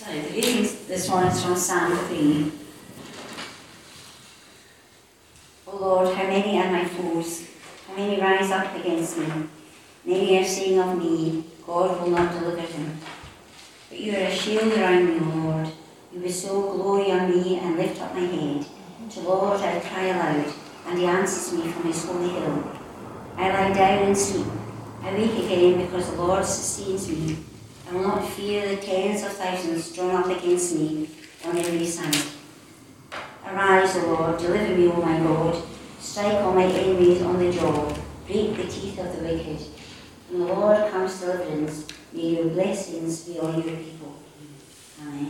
So the reading this morning is from Psalm 3. O Lord, how many are my foes? How many rise up against me? Many are saying of me, God will not deliver him. But you are a shield around me, O Lord. You bestow glory on me and lift up my head. To the Lord I cry aloud, and he answers me from his holy hill. I lie down and sleep. I wake again because the Lord sustains me. I will not fear the tens of thousands drawn up against me on every side. Arise, O Lord, deliver me, O my God. Strike all my enemies on the jaw. Break the teeth of the wicked. When the Lord comes deliverance, may your blessings be on your people. Amen.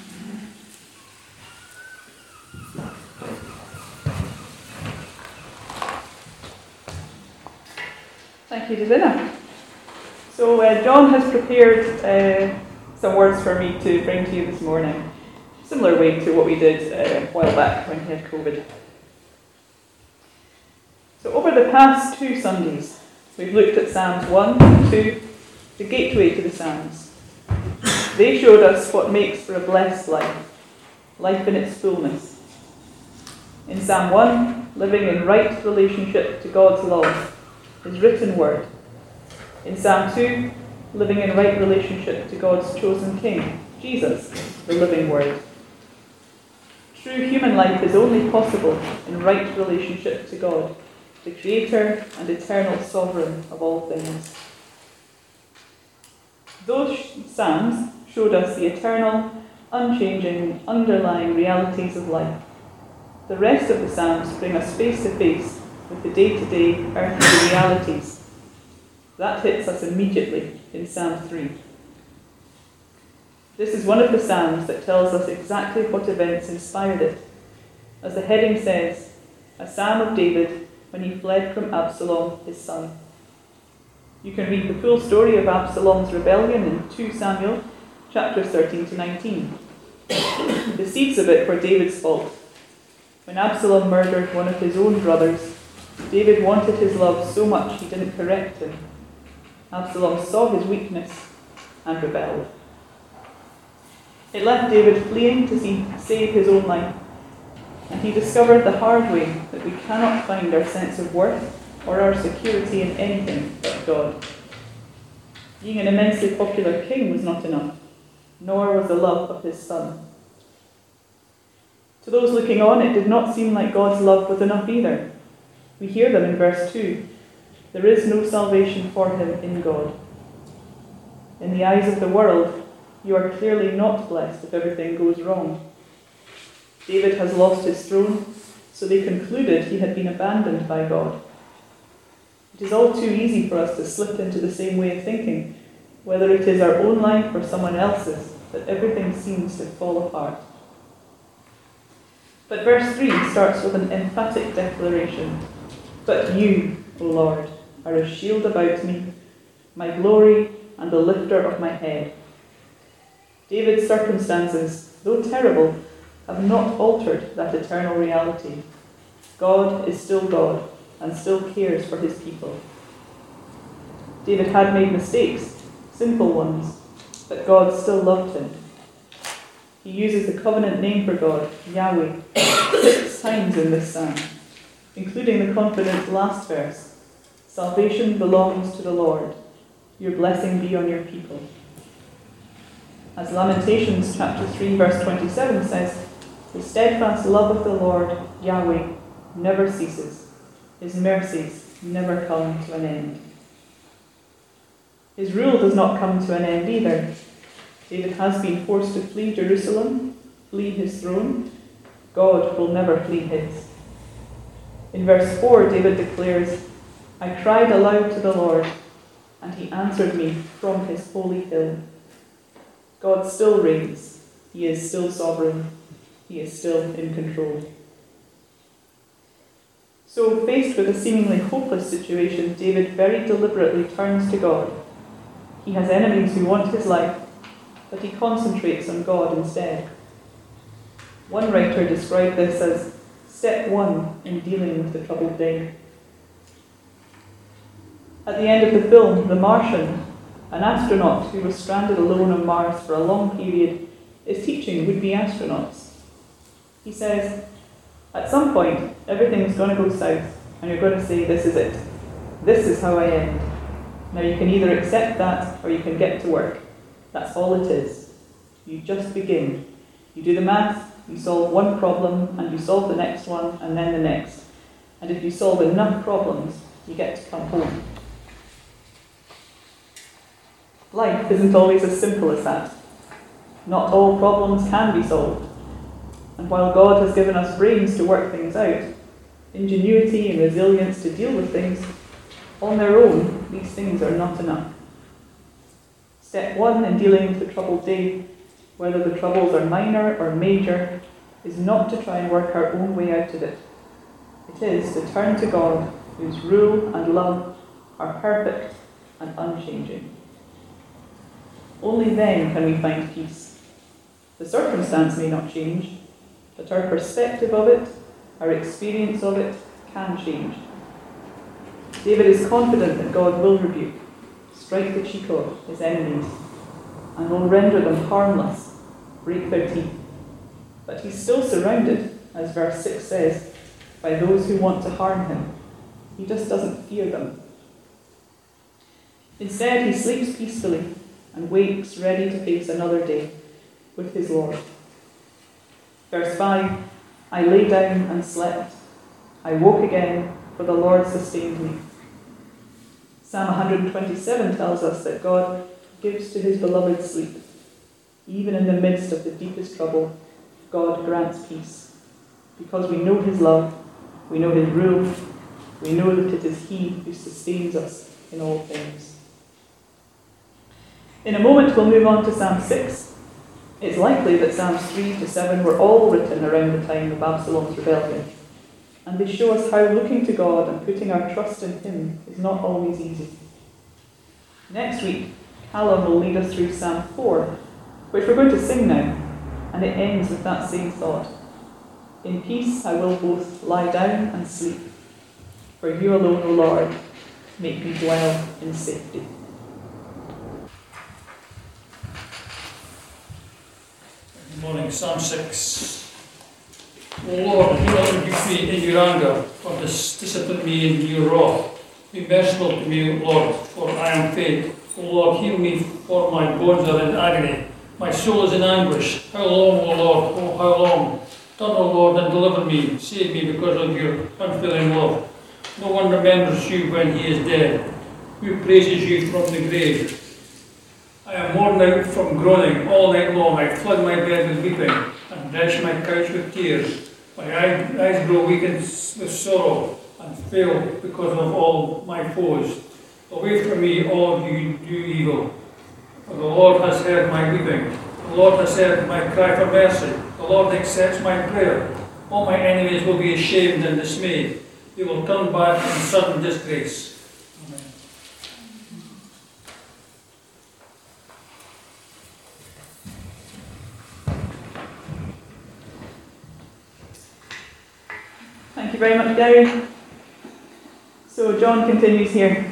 Thank you, Davina. So John has prepared some words for me to bring to you this morning, similar way to what we did a while back when he had COVID. So over the past 2 Sundays, we've looked at Psalms 1 and 2, the gateway to the Psalms. They showed us what makes for a blessed life, life in its fullness. In Psalm 1, living in right relationship to God's law, his written word. In Psalm 2, living in right relationship to God's chosen King, Jesus, the living word. True human life is only possible in right relationship to God, the Creator and eternal Sovereign of all things. Those Psalms showed us the eternal, unchanging, underlying realities of life. The rest of the Psalms bring us face to face with the day-to-day earthly realities. That hits us immediately in Psalm 3. This is one of the Psalms that tells us exactly what events inspired it. As the heading says, a Psalm of David when he fled from Absalom, his son. You can read the full story of Absalom's rebellion in 2 Samuel, chapters 13 to 19. The seeds of it were David's fault. When Absalom murdered one of his own brothers, David wanted his love so much he didn't correct him. Absalom saw his weakness and rebelled. It left David fleeing to save his own life, and he discovered the hard way that we cannot find our sense of worth or our security in anything but God. Being an immensely popular king was not enough, nor was the love of his son. To those looking on, it did not seem like God's love was enough either. We hear them in verse 2. There is no salvation for him in God. In the eyes of the world, you are clearly not blessed if everything goes wrong. David has lost his throne, so they concluded he had been abandoned by God. It is all too easy for us to slip into the same way of thinking, whether it is our own life or someone else's, that everything seems to fall apart. But verse 3 starts with an emphatic declaration. But you, O Lord, are a shield about me, my glory and the lifter of my head. David's circumstances, though terrible, have not altered that eternal reality. God is still God and still cares for his people. David had made mistakes, simple ones, but God still loved him. He uses the covenant name for God, Yahweh, 6 times in this psalm, including the confident last verse, salvation belongs to the Lord, your blessing be on your people. As Lamentations chapter 3 verse 27 says, the steadfast love of the Lord, Yahweh, never ceases. His mercies never come to an end. His rule does not come to an end either. David has been forced to flee Jerusalem, flee his throne. God will never flee his. In verse 4, David declares, I cried aloud to the Lord, and he answered me from his holy hill. God still reigns. He is still sovereign. He is still in control. So, faced with a seemingly hopeless situation, David very deliberately turns to God. He has enemies who want his life, but he concentrates on God instead. One writer described this as step 1 in dealing with the troubled day. At the end of the film, The Martian, an astronaut who was stranded alone on Mars for a long period is teaching would-be astronauts. He says, at some point, everything's going to go south, and you're going to say, this is it. This is how I end. Now you can either accept that, or you can get to work. That's all it is. You just begin. You do the math, you solve one problem, and you solve the next one, and then the next. And if you solve enough problems, you get to come home. Life isn't always as simple as that. Not all problems can be solved. And while God has given us brains to work things out, ingenuity and resilience to deal with things, on their own, these things are not enough. Step one in dealing with the troubled day, whether the troubles are minor or major, is not to try and work our own way out of it. It is to turn to God, whose rule and love are perfect and unchanging. Only then can we find peace. The circumstance may not change, but our perspective of it, our experience of it, can change. David is confident that God will rebuke, strike the cheek of his enemies, and will render them harmless, break their teeth. But he's still surrounded, as verse 6 says, by those who want to harm him. He just doesn't fear them. Instead, he sleeps peacefully and wakes ready to face another day with his Lord. Verse 5, I lay down and slept. I woke again, for the Lord sustained me. Psalm 127 tells us that God gives to his beloved sleep. Even in the midst of the deepest trouble, God grants peace. Because we know his love, we know his rule, we know that it is he who sustains us in all things. In a moment we'll move on to Psalm 6. It's likely that Psalms 3 to 7 were all written around the time of Absalom's rebellion, and they show us how looking to God and putting our trust in him is not always easy. Next week, Callum will lead us through Psalm 4, which we're going to sing now, and it ends with that same thought. In peace I will both lie down and sleep, for you alone, O Lord, make me dwell in safety. Good morning, Psalm 6. O Lord, do not rebuke me in your anger, or discipline me in your wrath. Be merciful to me, O Lord, for I am faint. O Lord, heal me, for my bones are in agony. My soul is in anguish. How long, O Lord? Oh, how long? Turn, O Lord, and deliver me. Save me because of your unfailing love. No one remembers you when he is dead. Who praises you from the grave? I am worn out from groaning all night long. I flood my bed with weeping and drench my couch with tears. My eyes grow weak with sorrow and fail because of all my foes. Away from me, all of you do evil. For the Lord has heard my weeping. The Lord has heard my cry for mercy. The Lord accepts my prayer. All my enemies will be ashamed and dismayed. They will turn back in sudden disgrace. Amen. Thank you very much, Gary. So John continues here.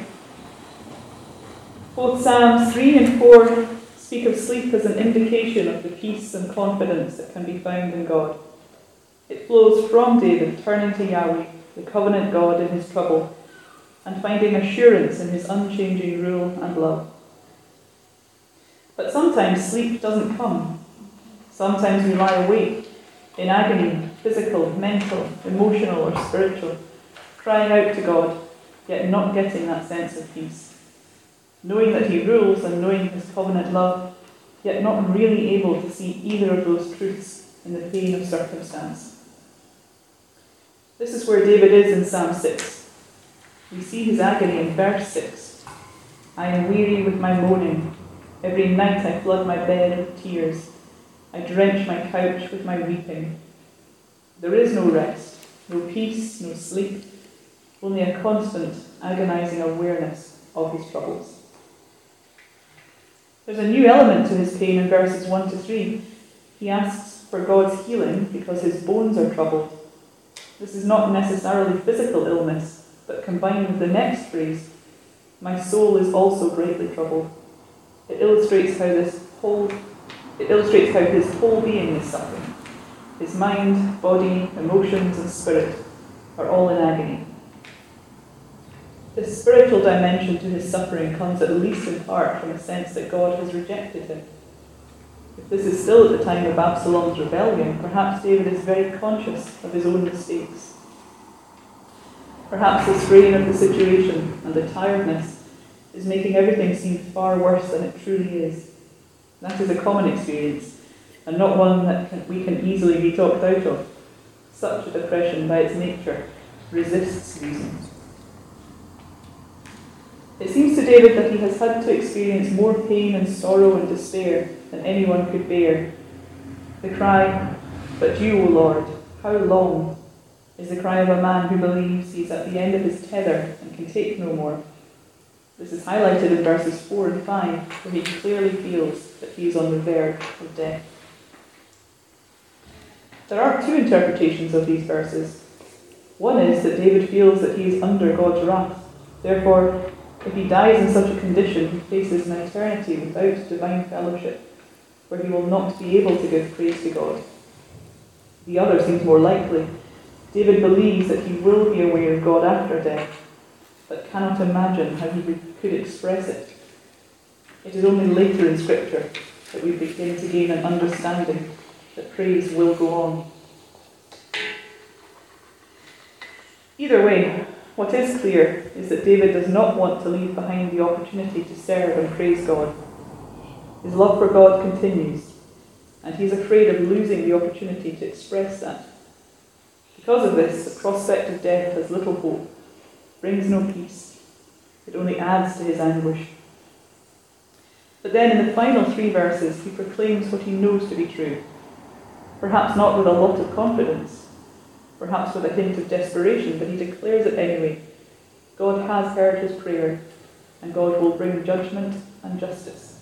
Both Psalms 3 and 4 speak of sleep as an indication of the peace and confidence that can be found in God. It flows from David turning to Yahweh, the covenant God, in his trouble, and finding assurance in his unchanging rule and love. But sometimes sleep doesn't come. Sometimes we lie awake in agony, physical, mental, emotional, or spiritual, crying out to God, yet not getting that sense of peace. Knowing that he rules and knowing his covenant love, yet not really able to see either of those truths in the pain of circumstance. This is where David is in Psalm 6. We see his agony in verse 6. I am weary with my moaning. Every night I flood my bed with tears. I drench my couch with my weeping. There is no rest, no peace, no sleep, only a constant, agonizing awareness of his troubles. There's a new element to his pain in verses 1 to 3. He asks for God's healing because his bones are troubled. This is not necessarily physical illness, but combined with the next phrase, my soul is also greatly troubled. It illustrates how this whole It illustrates how his whole being is suffering. His mind, body, emotions, and spirit are all in agony. The spiritual dimension to his suffering comes at least in part from a sense that God has rejected him. If this is still at the time of Absalom's rebellion, perhaps David is very conscious of his own mistakes. Perhaps the strain of the situation and the tiredness is making everything seem far worse than it truly is. That is a common experience, and not one that we can easily be talked out of. Such a depression, by its nature, resists reason. It seems to David that he has had to experience more pain and sorrow and despair than anyone could bear. The cry, "But you, O Lord, how long?" is the cry of a man who believes he is at the end of his tether and can take no more. This is highlighted in verses 4 and 5, where he clearly feels that he is on the verge of death. There are two interpretations of these verses. One is that David feels that he is under God's wrath. Therefore, if he dies in such a condition, he faces an eternity without divine fellowship, where he will not be able to give praise to God. The other seems more likely. David believes that he will be aware of God after death, but cannot imagine how he could express it. It is only later in Scripture that we begin to gain an understanding that praise will go on. Either way, what is clear is that David does not want to leave behind the opportunity to serve and praise God. His love for God continues, and he is afraid of losing the opportunity to express that. Because of this, the prospect of death has little hope, brings no peace. It only adds to his anguish. But then in the final 3 verses, he proclaims what he knows to be true. Perhaps not with a lot of confidence, perhaps with a hint of desperation, but he declares it anyway. God has heard his prayer, and God will bring judgment and justice.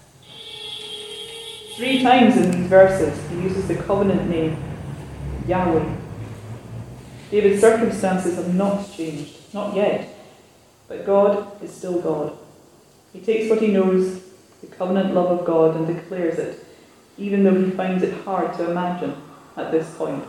3 times in these verses, he uses the covenant name, Yahweh. David's circumstances have not changed, not yet, but God is still God. He takes what he knows, the covenant love of God, and declares it, even though he finds it hard to imagine at this point.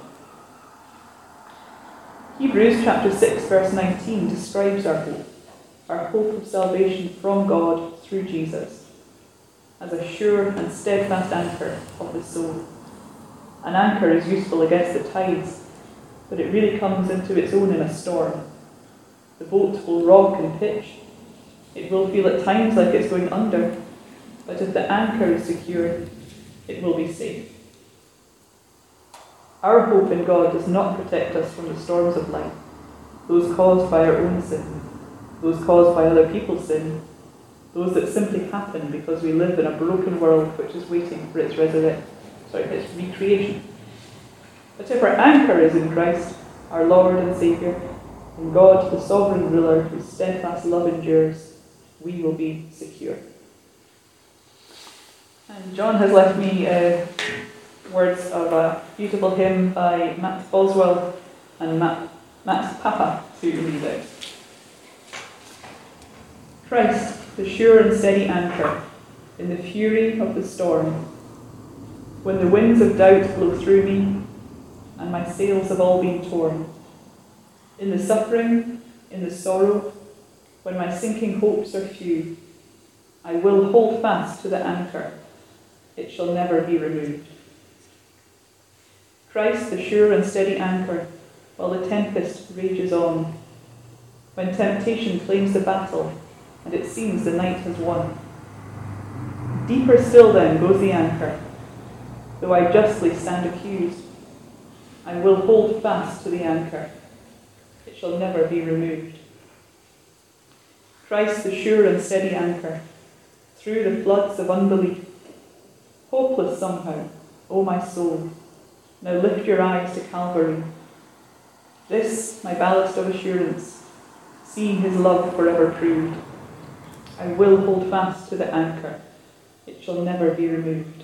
Hebrews chapter 6 verse 19 describes our hope of salvation from God through Jesus, as a sure and steadfast anchor of the soul. An anchor is useful against the tides, but it really comes into its own in a storm. The boat will rock and pitch. It will feel at times like it's going under, but if the anchor is secure, it will be safe. Our hope in God does not protect us from the storms of life, those caused by our own sin, those caused by other people's sin, those that simply happen because we live in a broken world which is waiting for its recreation. But if our anchor is in Christ, our Lord and Saviour, in God, the sovereign ruler whose steadfast love endures, we will be secure. And John has left me words of a beautiful hymn by Matt Boswell and Matt Papa to read out. Christ, the sure and steady anchor in the fury of the storm, when the winds of doubt blow through me and my sails have all been torn, in the suffering, in the sorrow, when my sinking hopes are few, I will hold fast to the anchor, it shall never be removed. Christ, the sure and steady anchor, while the tempest rages on, when temptation claims the battle, and it seems the night has won. Deeper still then goes the anchor, though I justly stand accused, I will hold fast to the anchor, it shall never be removed. Christ, the sure and steady anchor, through the floods of unbelief, hopeless somehow, O my soul, now lift your eyes to Calvary. This, my ballast of assurance, seeing his love forever proved, I will hold fast to the anchor, it shall never be removed.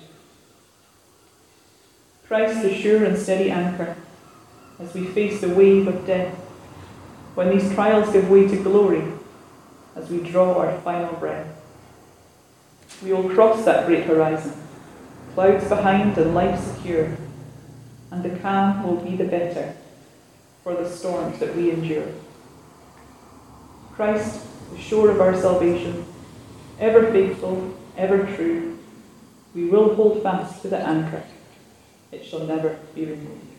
Christ, the sure and steady anchor, as we face the wave of death, when these trials give way to glory, as we draw our final breath. We will cross that great horizon, clouds behind and life secure, and the calm will be the better for the storms that we endure. Christ, the shore of our salvation, ever faithful, ever true, we will hold fast to the anchor. It shall never be removed.